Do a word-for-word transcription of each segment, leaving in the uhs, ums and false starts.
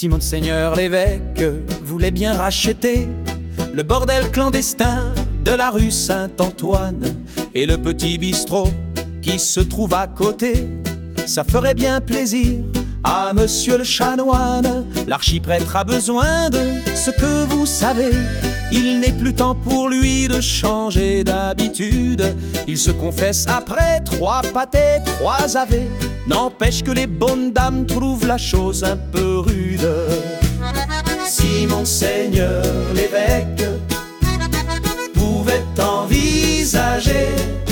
Si monseigneur l'évêque voulait bien racheter le bordel clandestin de la rue Saint-Antoine et le petit bistrot qui se trouve à côté, ça ferait bien plaisir à monsieur le chanoine. L'archiprêtre a besoin de ce que vous savez. Il n'est plus temps pour lui de changer d'habitude. Il se confesse après trois pâtés, trois avés. N'empêche que les bonnes dames trouvent la chose un peu rude. Si monseigneur l'évêque pouvait envisager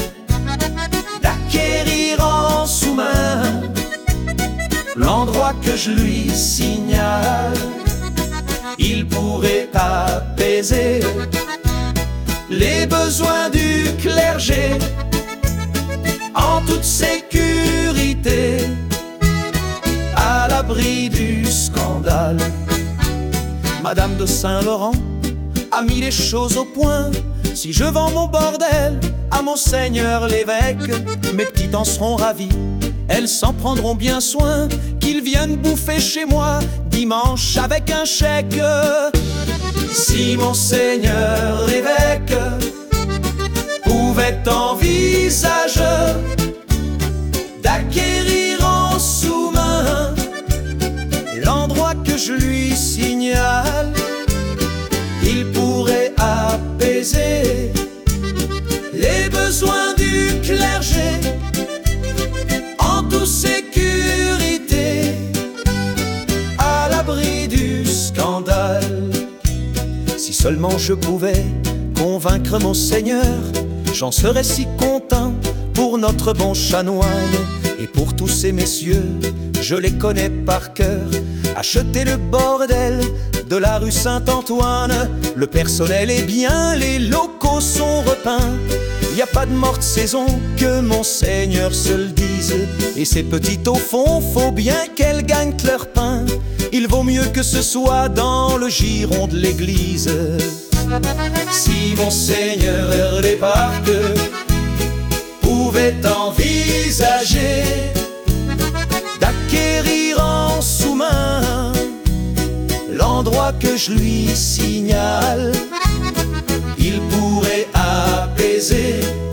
d'acquérir en sous-main l'endroit que je lui signale, il pourrait apaiser les besoins du clergé en toute sécurité, à l'abri du scandale. Madame de Saint-Laurent a mis les choses au point. Si je vends mon bordel à monseigneur l'évêque, mes petites en seront ravies. Elles s'en prendront bien soin, qu'ils viennent bouffer chez moi dimanche avec un chèque. Si monseigneur l'évêque pouvait envisager d'acquérir en sous-main l'endroit que je lui signale, il pourrait apaiser les besoins du clergé en toute sécurité, à l'abri du scandale. Si seulement je pouvais convaincre monseigneur, j'en serais si content pour notre bon chanoine. Et pour tous ces messieurs, je les connais par cœur. Achetez le bordel de la rue Saint-Antoine. Le personnel est bien, les locaux sont repeints. Y a pas de morte saison, que monseigneur se le dise. Et ces petites au fond, faut bien qu'elles gagnent leur pain. Il vaut mieux que ce soit dans le giron de l'église. Si monseigneur des parcs pouvait envisager d'acquérir en sous-main l'endroit que je lui signale, il pourrait apaiser